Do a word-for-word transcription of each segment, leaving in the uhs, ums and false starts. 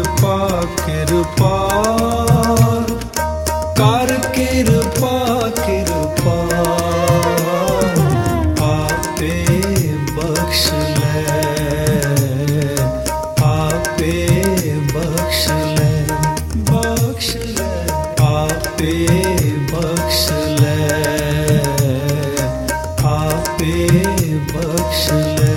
किरपा किरपा कर किरपा किरपा आपे बख्श ले आपे बख्श ले बख्श ले आपे बख्श ले आपे बख्श ले।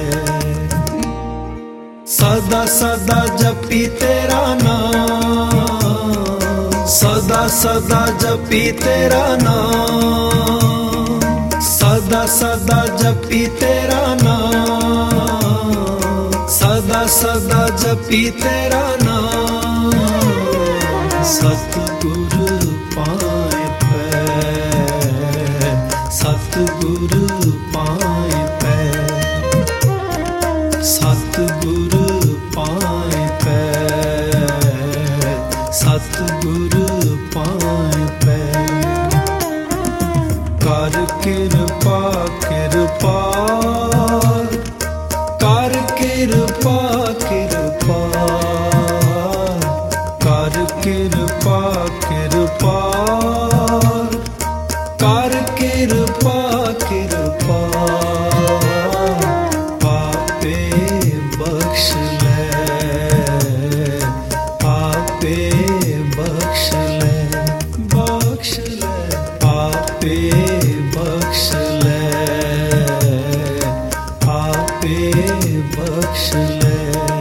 सदा सदा जपी तेरा नाम सदा सदा जपी तेरा नाम सदा सदा जपी तेरा नाम सदा सदा जपी तेरा नाम। सतगुरु पाए पै सतगुरु पाए पै सतगुरु पाए पै सतगुरु पाए पै। कर किरपा किरपा कर किरपा किरपा कर किरपा किरपा कर किरपा किरपा आपे बख्श ले आपे बख्श ले बख्श ले आपे बख्श ले आपे बख्श ले।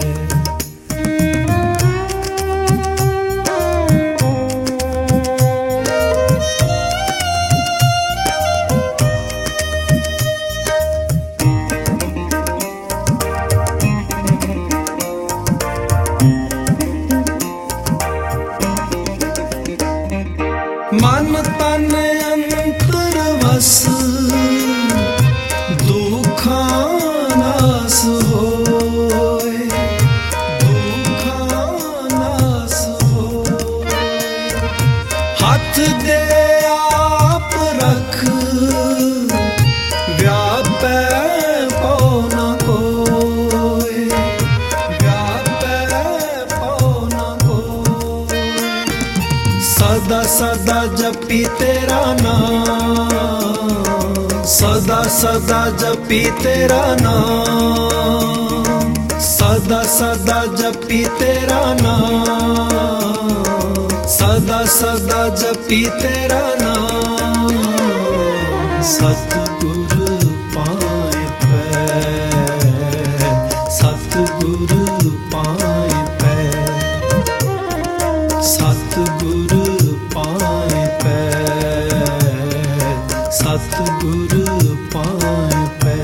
मन तन अंतर वस दुखा नास होए दुखा नास होए। हाथ दे आप रख व्यापै पाओ न कोय व्यापै पाओ न कोय। सदा सदा जपी तेरा नाम सदा सदा जपी तेरा नाम सदा सदा जपी तेरा नाम सदा सदा जपी तेरा नाम। सतगुरु पाए पै सतगुरु पाए पै सतगुरु पाए पै सतगुरु पाए पै।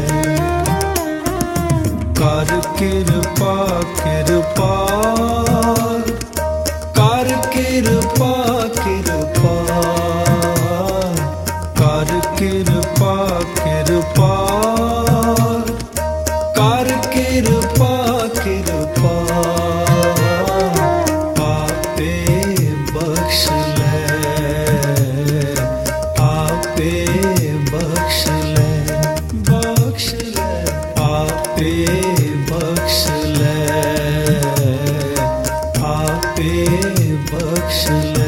कर किरपा किरपा कर किरपा किरपा कर किरपा किरपा कर किरपा किरपा आपे बख्श ले आपे बख्श ले बख्श ले आपे बख्श ले आपे बख्श ले।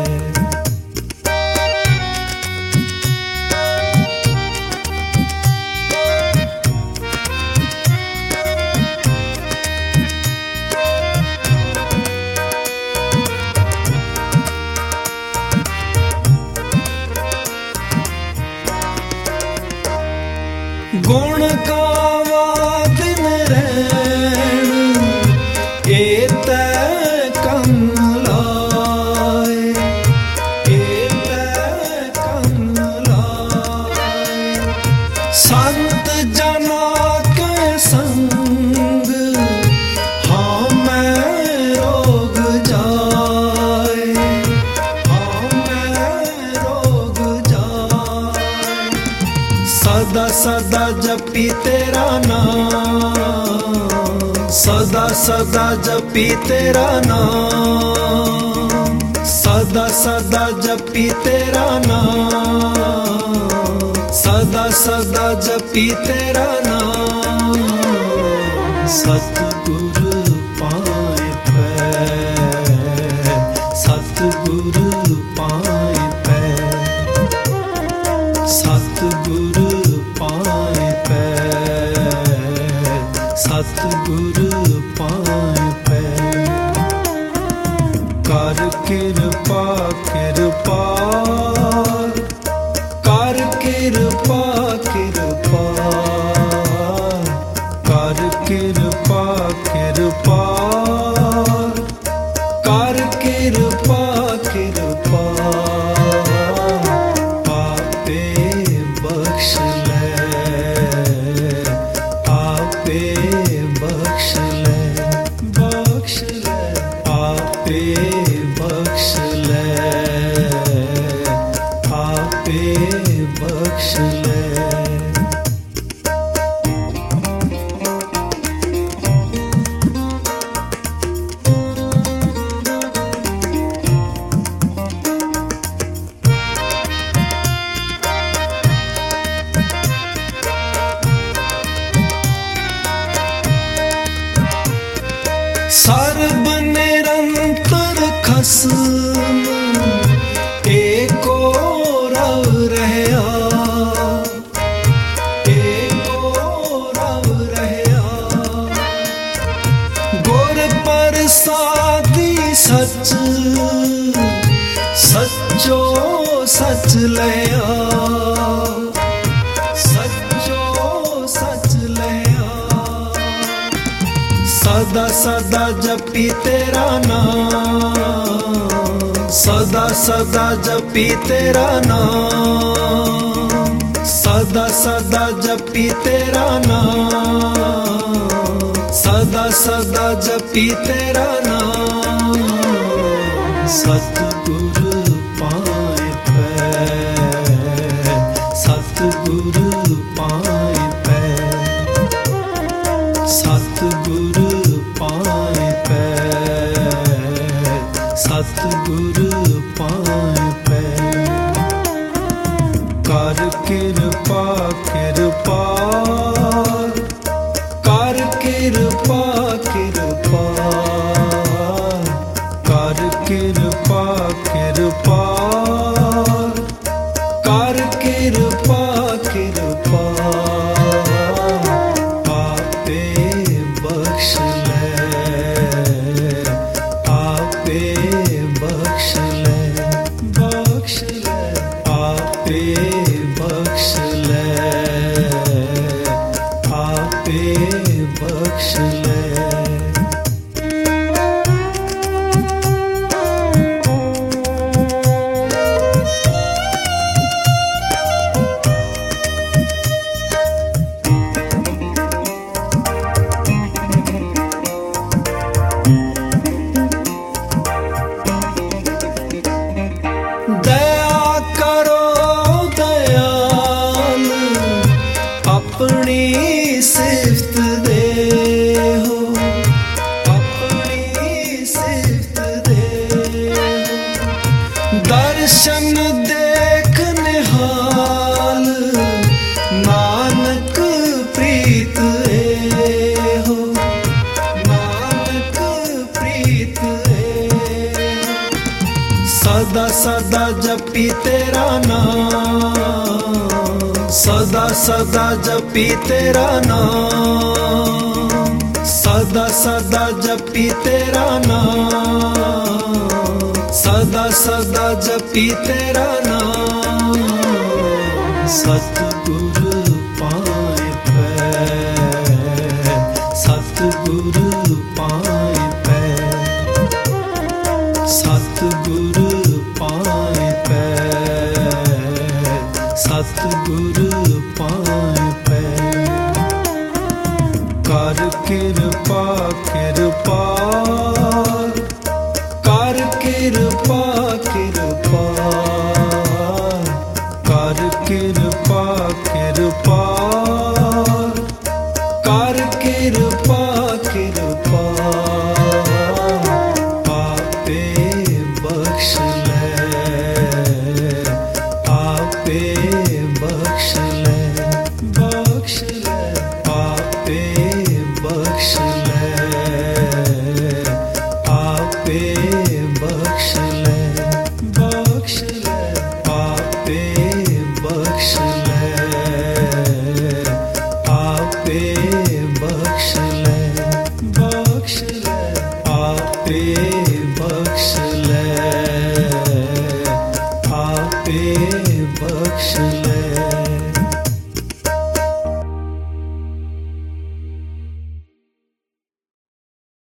गुण गावा दिन रैन एत कम लाए एत कम लाए। संत जना के संग हाँ मैं रोग जाए हाँ मैं रोग जाए। सदा सदा जपी तेरा नाम सदा सदा जपी तेरा नाम सदा सदा जपी तेरा नाम सदा सदा जपी तेरा नाम। सतगुरु पाए पै कर कृपा कृपा कर कृपा कृपा कर कृपा कृपा कर कृपा कृपा आपे बख्श ले आपे बख्श ले बख्श ले आपे बख्श ले आपे बख्श ले। सर्ब निरंतर खसम एको रव रहया एको रव रहया गुर प्रसादी सच सचो सच लया सचो सच लया सदा सदा जपी तेरा नाम सदा सदा जपी तेरा नाम सदा सदा जपी तेरा नाम सदा सदा जपी तेरा नाम सतगुरु पाए पै सतगुरु पाए पै सतगुरु पाए पै सतगुरु पाए पै कर कृपा कृपा कर कृपा कृपा कर कृपा कृपा कर कृपा कृपा आपे बख्श ले आपे बख्श ले बख्श ले आपे बख्श ले आपे बख्श ले। दया करो दयाल अपनी सिफ्त दे हो अपनी सिफ्त दे हो दर्शन देख निहाल नानक प्रीत ए हो नानक प्रीत ए सदा सदा जपी तेरा नाम सदा सदा जपी तेरा नाम सदा सदा जपी तेरा नाम सदा सदा जपी तेरा नाम सतगुरु पाए पै सतगुरु पाए पै सतगुरु पाए पै सतगुरु पाए पै कर कृपा कृपा कर कृपा कृपा कर कृपा कृपा कर कृपा कृपा आपे बख्श ले आपे बख्श ले बख्श ले आपे बख्श ले आपे बख्श ले बख्श ले आपे बख्श ले आपे बख्श ले बख्श ले आपे